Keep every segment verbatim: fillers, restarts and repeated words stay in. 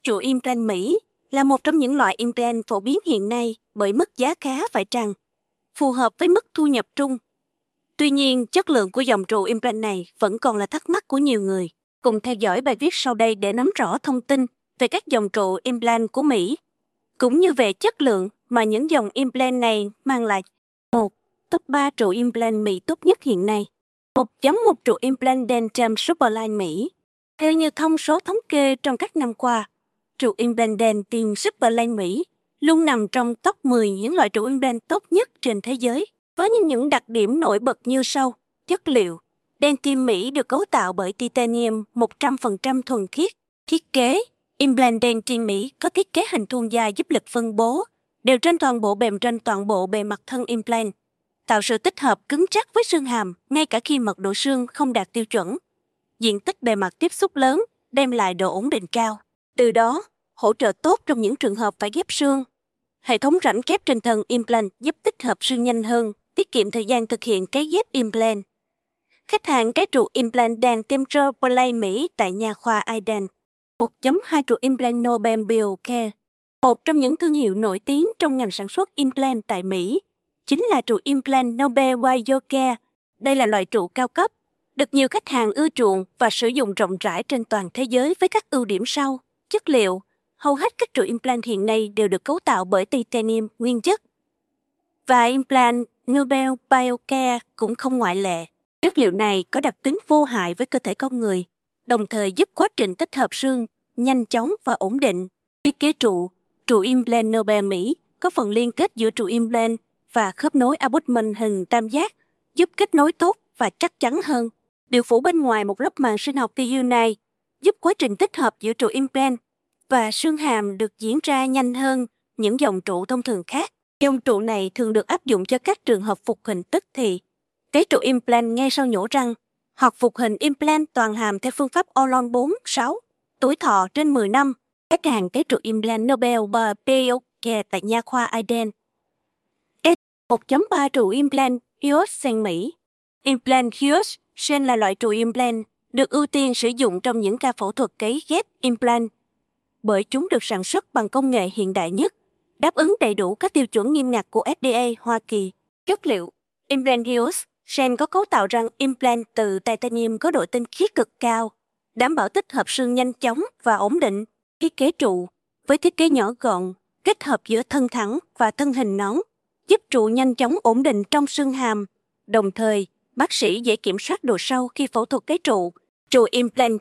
Trụ implant Mỹ là một trong những loại implant phổ biến hiện nay bởi mức giá khá phải chăng, phù hợp với mức thu nhập trung. Tuy nhiên, chất lượng của dòng trụ implant này vẫn còn là thắc mắc của nhiều người. Cùng theo dõi bài viết sau đây để nắm rõ thông tin về các dòng trụ implant của Mỹ, cũng như về chất lượng mà những dòng implant này mang lại. một. Top ba trụ implant Mỹ tốt nhất hiện nay. một chấm một Trụ implant Dentam Superline Mỹ. Theo như thông số thống kê trong các năm qua, trụ implant Dentam Superline Mỹ luôn nằm trong top mười những loại trụ implant tốt nhất trên thế giới, với những đặc điểm nổi bật như sau. Chất liệu: Dentam Mỹ được cấu tạo bởi titanium một trăm phần trăm thuần khiết. Thiết kế: Implant Dentam Mỹ có thiết kế hình thuôn dài giúp lực phân bố đều trên toàn bộ bề trên toàn bộ bề mặt thân implant, tạo sự tích hợp cứng chắc với xương hàm ngay cả khi mật độ xương không đạt tiêu chuẩn. Diện tích bề mặt tiếp xúc lớn đem lại độ ổn định cao, từ đó hỗ trợ tốt trong những trường hợp phải ghép xương. Hệ thống rãnh kép trên thân implant giúp tích hợp xương nhanh hơn, tiết kiệm thời gian thực hiện cấy ghép implant. Khách hàng cái trụ implant Dentam Superline Mỹ tại nha khoa Iden. một chấm hai Trụ implant Nobel Biocare, một trong những thương hiệu nổi tiếng trong ngành sản xuất implant tại Mỹ, chính là trụ implant Nobel Biocare. Đây là loại trụ cao cấp, được nhiều khách hàng ưa chuộng và sử dụng rộng rãi trên toàn thế giới với các ưu điểm sau. Chất liệu: hầu hết các trụ implant hiện nay đều được cấu tạo bởi titanium nguyên chất, và implant Nobel Biocare cũng không ngoại lệ. Chất liệu này có đặc tính vô hại với cơ thể con người, đồng thời giúp quá trình tích hợp xương nhanh chóng và ổn định. Thiết kế trụ: trụ implant Nobel Mỹ có phần liên kết giữa trụ implant và khớp nối abutment hình tam giác, giúp kết nối tốt và chắc chắn hơn. Được phủ bên ngoài một lớp màng sinh học tia này, giúp quá trình tích hợp giữa trụ implant và xương hàm được diễn ra nhanh hơn những dòng trụ thông thường khác. Dòng trụ này thường được áp dụng cho các trường hợp phục hình tức thì, cấy trụ implant ngay sau nhổ răng, hoặc phục hình implant toàn hàm theo phương pháp Orlon bốn sáu. Tuổi thọ trên mười năm. Khách hàng cấy trụ implant Nobel Biocare tại nha khoa Iden. một chấm ba Trụ implant Hyosen Mỹ. Implant Hyosen là loại trụ implant được ưu tiên sử dụng trong những ca phẫu thuật cấy ghép implant, bởi chúng được sản xuất bằng công nghệ hiện đại nhất, đáp ứng đầy đủ các tiêu chuẩn nghiêm ngặt của ép đê a Hoa Kỳ. Chất liệu: Implant Hyosen có cấu tạo răng implant từ titanium có độ tinh khiết cực cao, đảm bảo tích hợp xương nhanh chóng và ổn định. Thiết kế trụ: với thiết kế nhỏ gọn, kết hợp giữa thân thẳng và thân hình nón, giúp trụ nhanh chóng ổn định trong xương hàm. Đồng thời, bác sĩ dễ kiểm soát độ sâu khi phẫu thuật cấy trụ. Trụ implant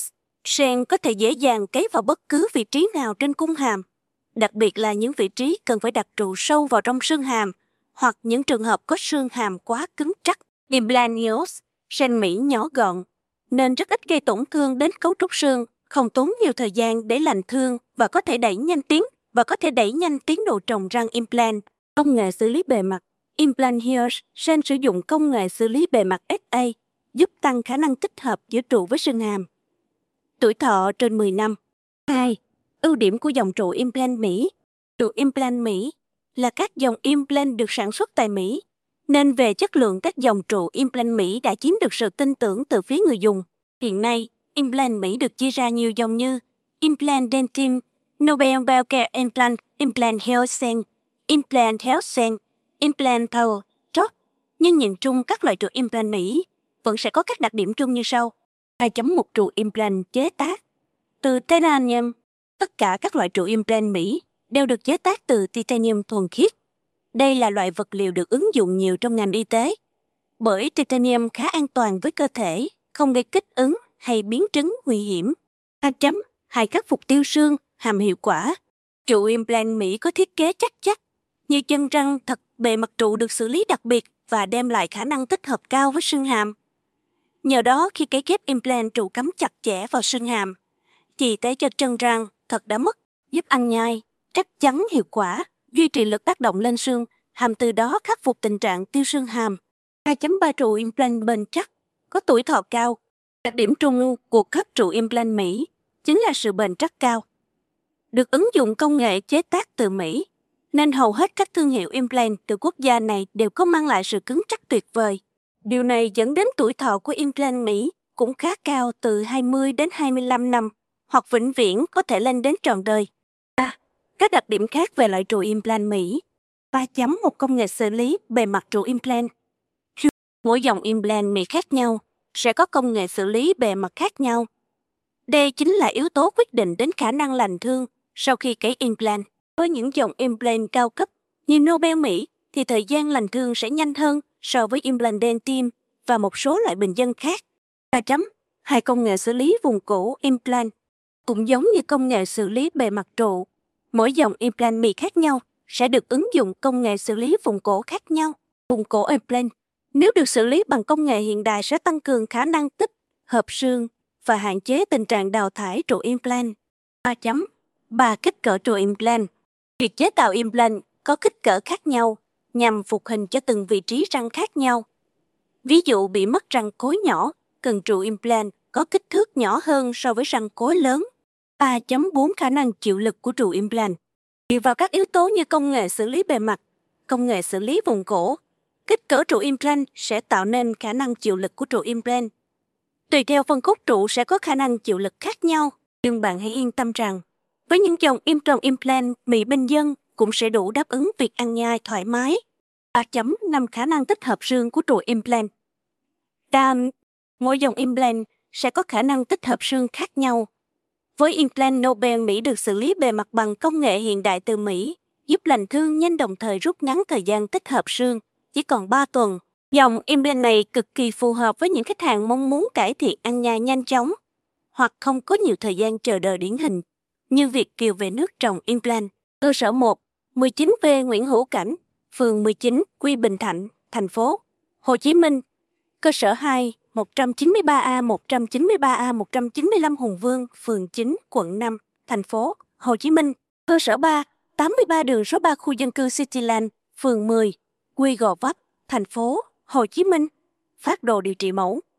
Hyosen có thể dễ dàng cấy vào bất cứ vị trí nào trên cung hàm, đặc biệt là những vị trí cần phải đặt trụ sâu vào trong xương hàm hoặc những trường hợp có xương hàm quá cứng chắc. Implant Hyosen Mỹ nhỏ gọn nên rất ít gây tổn thương đến cấu trúc xương, không tốn nhiều thời gian để lành thương và có thể đẩy nhanh tiến và có thể đẩy nhanh tiến độ trồng răng implant. Công nghệ xử lý bề mặt: Implant Hyosen sử dụng công nghệ xử lý bề mặt ét a, giúp tăng khả năng tích hợp giữa trụ với xương hàm. Tuổi thọ trên mười năm. hai. Ưu điểm của dòng trụ implant Mỹ. Trụ implant Mỹ là các dòng implant được sản xuất tại Mỹ, nên về chất lượng các dòng trụ implant Mỹ đã chiếm được sự tin tưởng từ phía người dùng. Hiện nay, implant Mỹ được chia ra nhiều dòng như Implant Dentam, Nobel Biocare Implant, Implant Hyosen, Implant Hyosen, Implant Power Top. Nhưng nhìn chung các loại trụ implant Mỹ vẫn sẽ có các đặc điểm chung như sau. hai chấm một Trụ implant chế tác từ titanium. Tất cả các loại trụ implant Mỹ đều được chế tác từ titanium thuần khiết. Đây là loại vật liệu được ứng dụng nhiều trong ngành y tế, bởi titanium khá an toàn với cơ thể, không gây kích ứng hay biến chứng nguy hiểm. hai chấm hai Khắc phục tiêu xương, hàm hiệu quả. Trụ implant Mỹ có thiết kế chắc chắc, như chân răng thật, bề mặt trụ được xử lý đặc biệt và đem lại khả năng tích hợp cao với xương hàm. Nhờ đó khi cấy ghép implant, trụ cắm chặt chẽ vào xương hàm, chỉ tới cho chân răng thật đã mất, giúp ăn nhai chắc chắn, hiệu quả, duy trì lực tác động lên xương hàm, từ đó khắc phục tình trạng tiêu xương hàm. hai chấm ba Trụ implant bền chắc, có tuổi thọ cao. Đặc điểm trung của các trụ implant Mỹ chính là sự bền chắc cao. Được ứng dụng công nghệ chế tác từ Mỹ, nên hầu hết các thương hiệu implant từ quốc gia này đều có mang lại sự cứng chắc tuyệt vời. Điều này dẫn đến tuổi thọ của implant Mỹ cũng khá cao, từ hai mươi đến hai mươi lăm năm hoặc vĩnh viễn có thể lên đến trọn đời. ba. Các đặc điểm khác về loại trụ implant Mỹ. ba. Một công nghệ xử lý bề mặt trụ implant. Mỗi dòng implant Mỹ khác nhau sẽ có công nghệ xử lý bề mặt khác nhau. Đây chính là yếu tố quyết định đến khả năng lành thương sau khi cấy implant. Với những dòng implant cao cấp như Nobel Mỹ thì thời gian lành thương sẽ nhanh hơn so với implant dentin và một số loại bình dân khác. ba. Hai công nghệ xử lý vùng cổ implant. Cũng giống như công nghệ xử lý bề mặt trụ, mỗi dòng implant Mỹ khác nhau sẽ được ứng dụng công nghệ xử lý vùng cổ khác nhau. Vùng cổ implant nếu được xử lý bằng công nghệ hiện đại sẽ tăng cường khả năng tích hợp xương và hạn chế tình trạng đào thải trụ implant. ba. ba. Kích cỡ trụ implant. Việc chế tạo implant có kích cỡ khác nhau nhằm phục hình cho từng vị trí răng khác nhau. Ví dụ bị mất răng cối nhỏ, cần trụ implant có kích thước nhỏ hơn so với răng cối lớn. ba. bốn. Khả năng chịu lực của trụ implant. Dựa vào các yếu tố như công nghệ xử lý bề mặt, công nghệ xử lý vùng cổ, kích cỡ trụ implant sẽ tạo nên khả năng chịu lực của trụ implant. Tùy theo phân khúc trụ sẽ có khả năng chịu lực khác nhau, nhưng bạn hãy yên tâm rằng với những dòng implant implant Mỹ bình dân cũng sẽ đủ đáp ứng việc ăn nhai thoải mái. ba. năm. Khả năng tích hợp xương của trụ implant. Đam, mỗi dòng implant sẽ có khả năng tích hợp xương khác nhau. Với implant Nobel Mỹ được xử lý bề mặt bằng công nghệ hiện đại từ Mỹ, giúp lành thương nhanh đồng thời rút ngắn thời gian tích hợp xương, chỉ còn ba tuần. Dòng implant này cực kỳ phù hợp với những khách hàng mong muốn cải thiện ăn nhai nhanh chóng hoặc không có nhiều thời gian chờ đợi điển hình, như Việt Kiều về nước trồng implant. Cơ sở một, mười chín V Nguyễn Hữu Cảnh, phường mười chín, Quy Bình Thạnh, thành phố Hồ Chí Minh. Cơ sở hai, một trăm chín mươi ba A, một trăm chín mươi ba A, một trăm chín mươi lăm Hùng Vương, phường chín, quận năm, thành phố Hồ Chí Minh. Cơ sở ba, tám mươi ba đường số ba khu dân cư Cityland, phường mười, Quy Gò Vấp, thành phố Hồ Chí Minh. Phác đồ điều trị mẫu.